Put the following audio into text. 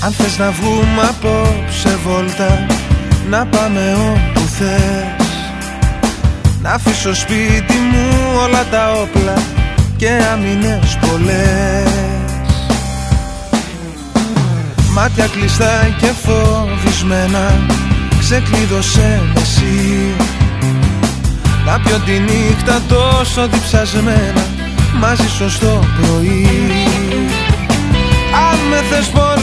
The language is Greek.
Αν θες να βγούμε απόψε βόλτα, να πάμε όπου θες. Να αφήσω σπίτι μου όλα τα όπλα και άμυνες πολλές. Μάτια κλειστά και φοβισμένα, ξεκλείδωσέ με εσύ. Να πιω τη νύχτα τόσο διψασμένα, μαζί σου στο πρωί. Αν με θες